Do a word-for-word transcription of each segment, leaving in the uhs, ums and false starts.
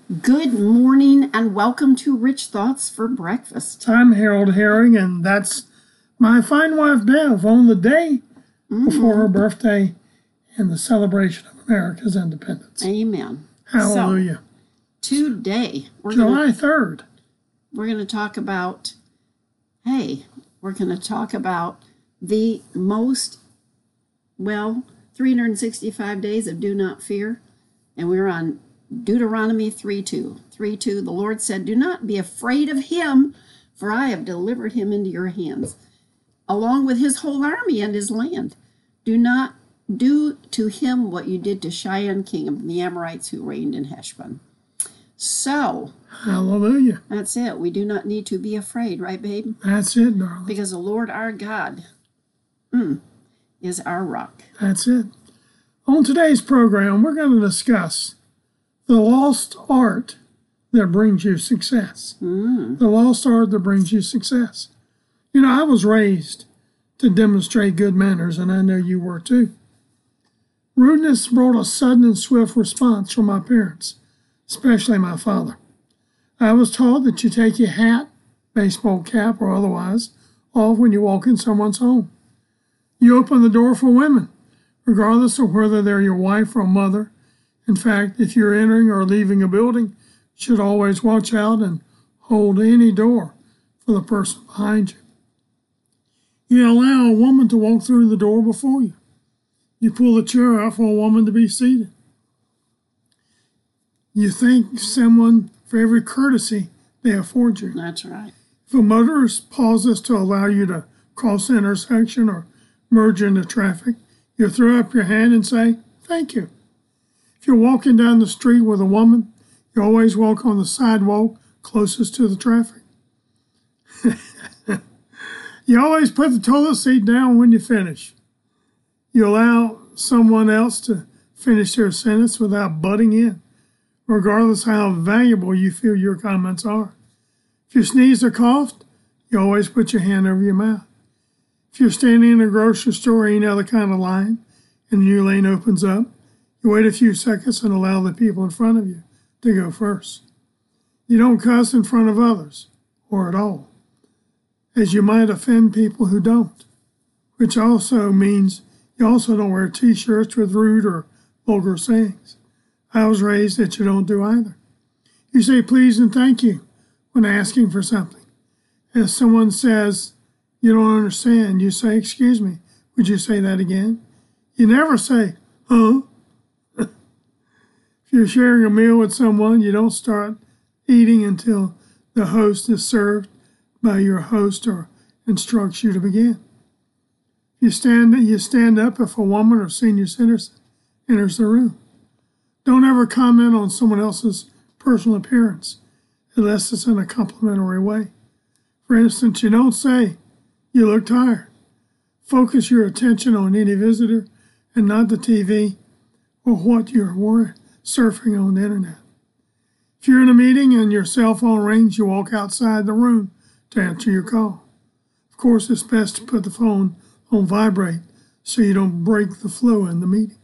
Good morning and welcome to Rich Thoughts for Breakfast. I'm Harold Herring, and that's my fine wife Bev on the day mm-hmm. before her birthday and the celebration of America's independence. Amen. Hallelujah. So, today, we're July gonna, third. We're going to talk about, hey, we're going to talk about the most, well, three hundred sixty-five days of Do Not Fear, and we're on Deuteronomy three two. three two, the Lord said, "Do not be afraid of him, for I have delivered him into your hands, along with his whole army and his land. Do not do to him what you did to Cheyenne, king of the Amorites, who reigned in Heshbon." So, hallelujah. That's it. We do not need to be afraid, right, babe? That's it, darling. Because the Lord our God mm, is our rock. That's it. On today's program, we're going to discuss the lost art that brings you success. Mm. The lost art that brings you success. You know, I was raised to demonstrate good manners, and I know you were too. Rudeness brought a sudden and swift response from my parents, especially my father. I was taught that you take your hat, baseball cap, or otherwise off when you walk in someone's home. You open the door for women, regardless of whether they're your wife or mother. In fact, if you're entering or leaving a building, you should always watch out and hold any door for the person behind you. You allow a woman to walk through the door before you. You pull the chair out for a woman to be seated. You thank someone for every courtesy they afford you. That's right. If a motorist pauses to allow you to cross the intersection or merge into traffic, you throw up your hand and say, "Thank you." If you're walking down the street with a woman, you always walk on the sidewalk closest to the traffic. You always put the toilet seat down when you finish. You allow someone else to finish their sentence without butting in, regardless how valuable you feel your comments are. If you sneeze or coughed, you always put your hand over your mouth. If you're standing in a grocery store or any other kind of line and a new lane opens up, you wait a few seconds and allow the people in front of you to go first. You don't cuss in front of others, or at all, as you might offend people who don't, which also means you also don't wear t-shirts with rude or vulgar sayings. I was raised that you don't do either. You say please and thank you when asking for something. If someone says you don't understand, you say, "Excuse me, would you say that again?" You never say, "Huh?" If you're sharing a meal with someone, you don't start eating until the host is served by your host or instructs you to begin. You stand, you stand up if a woman or senior citizen enters the room. Don't ever comment on someone else's personal appearance unless it's in a complimentary way. For instance, you don't say, "You look tired." Focus your attention on any visitor and not the T V or what you're surfing on the internet. If you're in a meeting and your cell phone rings, you walk outside the room to answer your call. Of course, it's best to put the phone on vibrate so you don't break the flow in the meeting.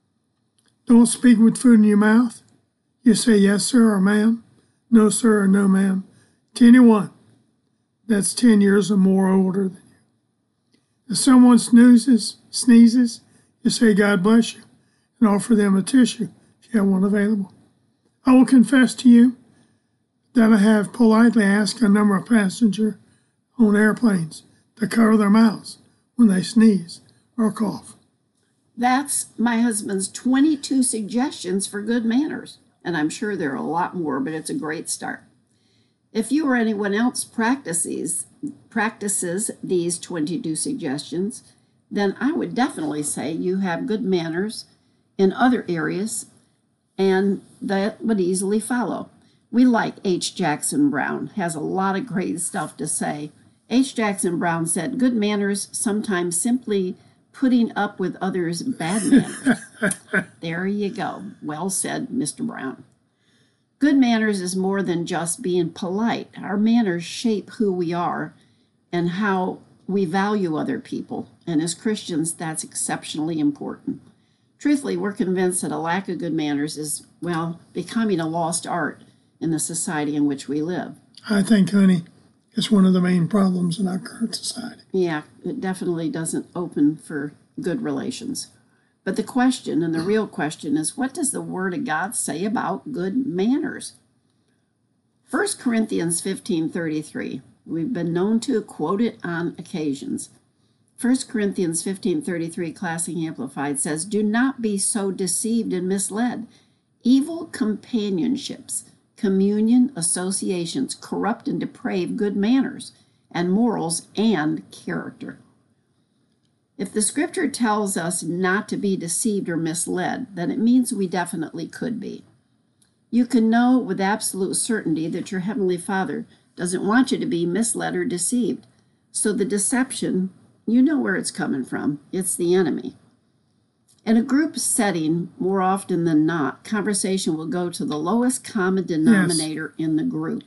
Don't speak with food in your mouth. You say yes, sir, or ma'am, no, sir, or no, ma'am, to anyone that's ten years or more older than you. If someone snoozes, sneezes, you say, "God bless you," and offer them a tissue if you have one available. I will confess to you that I have politely asked a number of passengers on airplanes to cover their mouths when they sneeze or cough. That's my husband's twenty-two suggestions for good manners, and I'm sure there are a lot more, but it's a great start. If you or anyone else practices practices these twenty-two suggestions, then I would definitely say you have good manners in other areas, and that would easily follow. We like H. Jackson Brown, has a lot of great stuff to say. H. Jackson Brown said, "Good manners sometimes simply putting up with others' bad manners." There you go. Well said, Mister Brown. Good manners is more than just being polite. Our manners shape who we are and how we value other people. And as Christians, that's exceptionally important. Truthfully, we're convinced that a lack of good manners is, well, becoming a lost art in the society in which we live. I think, honey, it's one of the main problems in our current society. Yeah, it definitely doesn't open for good relations. But the question, and the real question, is what does the Word of God say about good manners? First Corinthians fifteen thirty-three. We've been known to quote it on occasions. First Corinthians fifteen thirty-three, Classic Amplified, says, "Do not be so deceived and misled. Evil companionships, communion, associations corrupt and deprave good manners and morals and character." If the scripture tells us not to be deceived or misled, then it means we definitely could be. You can know with absolute certainty that your Heavenly Father doesn't want you to be misled or deceived. So the deception, you know where it's coming from. It's the enemy. In a group setting, more often than not, conversation will go to the lowest common denominator yes. in the group.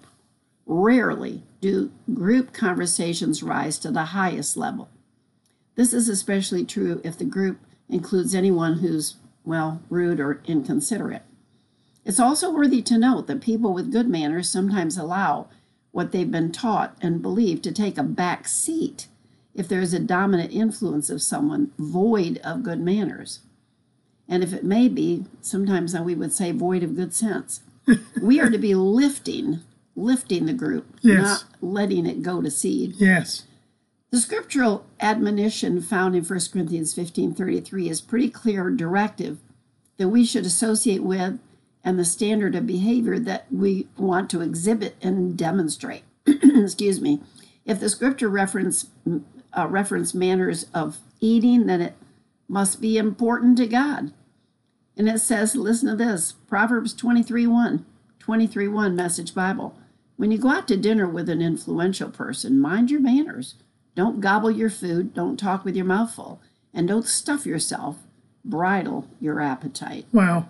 Rarely do group conversations rise to the highest level. This is especially true if the group includes anyone who's, well, rude or inconsiderate. It's also worthy to note that people with good manners sometimes allow what they've been taught and believed to take a back seat if there is a dominant influence of someone void of good manners. And if it may be, sometimes we would say void of good sense. We are to be lifting, lifting the group, yes. not letting it go to seed. Yes. The scriptural admonition found in First Corinthians fifteen thirty-three is pretty clear directive that we should associate with and the standard of behavior that we want to exhibit and demonstrate. Excuse me. If the scripture reference uh, reference manners of eating, then it must be important to God. And it says, listen to this, Proverbs twenty-three one, twenty-three one, Message Bible. When you go out to dinner with an influential person, mind your manners. Don't gobble your food, don't talk with your mouth full, and don't stuff yourself. Bridle your appetite. Wow.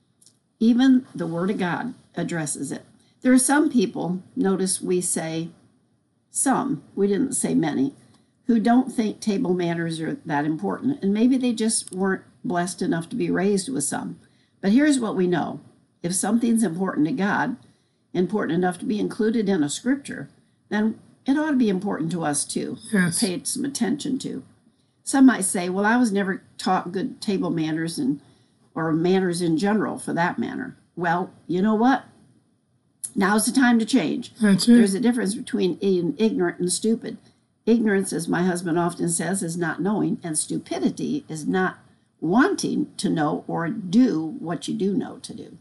Even the Word of God addresses it. There are some people, notice we say some, we didn't say many, who don't think table manners are that important, and maybe they just weren't blessed enough to be raised with some. But here's what we know. If something's important to God, important enough to be included in a scripture, then it ought to be important to us too. Yes. Pay some attention to. Some might say, well, I was never taught good table manners and or manners in general, for that matter. Well, you know what? Now's the time to change. That's it. There's a difference between being ignorant and stupid. Ignorance, as my husband often says, is not knowing, and stupidity is not wanting to know or do what you do know to do.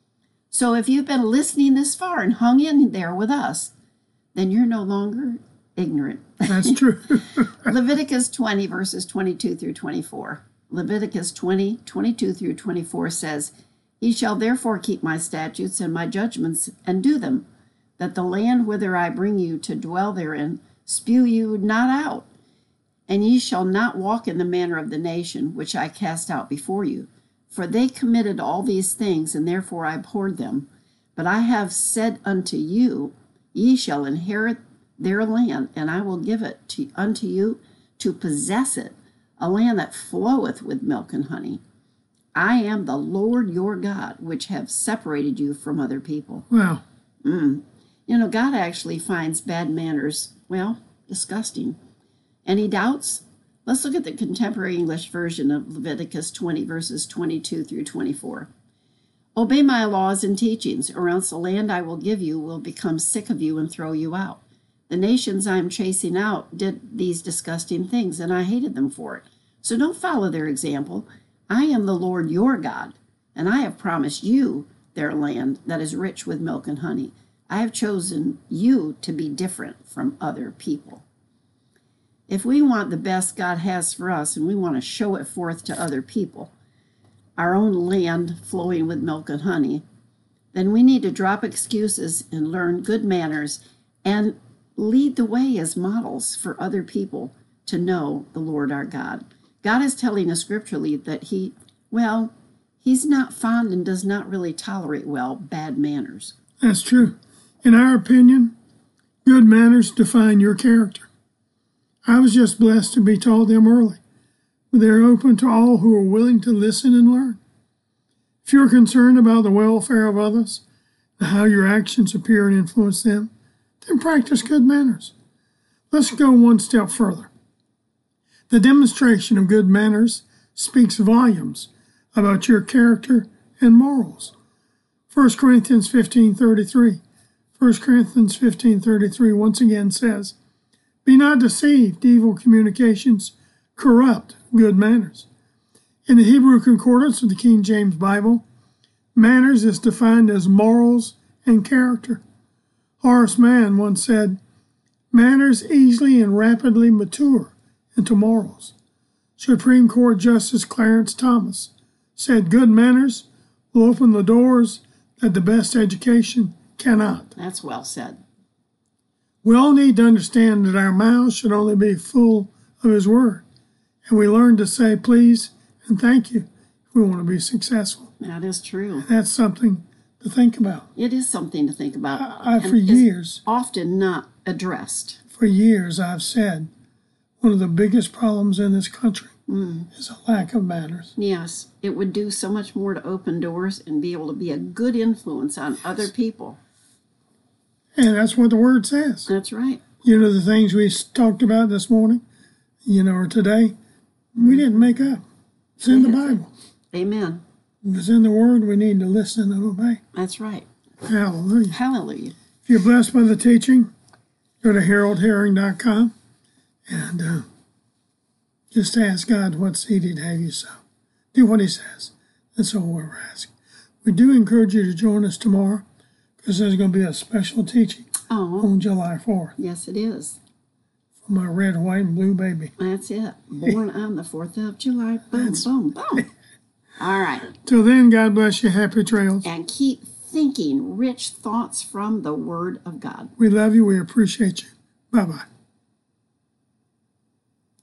So if you've been listening this far and hung in there with us, then you're no longer ignorant. That's true. Leviticus twenty, verses twenty-two through twenty-four. Leviticus twenty, twenty-two through twenty-four says, "Ye shall therefore keep my statutes and my judgments, and do them, that the land whither I bring you to dwell therein spew you not out. And ye shall not walk in the manner of the nation which I cast out before you. For they committed all these things, and therefore I abhorred them. But I have said unto you, ye shall inherit their land, and I will give it to, unto you to possess it, a land that floweth with milk and honey. I am the Lord your God, which have separated you from other people." Wow. Mm. You know, God actually finds bad manners, well, disgusting. Any doubts? Let's look at the contemporary English version of Leviticus twenty, verses twenty-two through twenty-four. "Obey my laws and teachings, or else the land I will give you will become sick of you and throw you out. The nations I am chasing out did these disgusting things, and I hated them for it. So don't follow their example. I am the Lord your God, and I have promised you their land that is rich with milk and honey. I have chosen you to be different from other people." If we want the best God has for us, and we want to show it forth to other people, our own land flowing with milk and honey, then we need to drop excuses and learn good manners and lead the way as models for other people to know the Lord our God. God is telling us scripturally that he, well, he's not fond and does not really tolerate well bad manners. That's true. In our opinion, good manners define your character. I was just blessed to be taught them early. They're open to all who are willing to listen and learn. If you're concerned about the welfare of others, how your actions appear and influence them, then practice good manners. Let's go one step further. The demonstration of good manners speaks volumes about your character and morals. First Corinthians fifteen thirty-three. First Corinthians fifteen thirty-three once again says, "Be not deceived, evil communications corrupt good manners." In the Hebrew Concordance of the King James Bible, manners is defined as morals and character. Horace Mann once said, "Manners easily and rapidly mature into morals." Supreme Court Justice Clarence Thomas said, "Good manners will open the doors that the best education cannot." That's well said. We all need to understand that our mouths should only be full of His Word, and we learn to say please and thank you if we want to be successful. That is true. That's something to think about. It is something to think about. I, I, for and years, often not addressed. For years, I've said one of the biggest problems in this country Mm. is a lack of manners. Yes, it would do so much more to open doors and be able to be a good influence on other people. And that's what the Word says. That's right. You know, the things we talked about this morning, you know, or today, we didn't make up. It's in the Bible. Amen. If it's in the Word, we need to listen and obey. That's right. Hallelujah. Hallelujah. If you're blessed by the teaching, go to harold herring dot com and uh, just ask God what seed He'd have you sow. Do what He says. That's all we're asking. We do encourage you to join us tomorrow because there's going to be a special teaching Oh, on July fourth yes, it is. for my red, white, and blue baby. That's it. Born on the fourth of July. Boom, boom, boom. All right. Till then, God bless you. Happy trails. And keep thinking rich thoughts from the Word of God. We love you. We appreciate you. Bye-bye.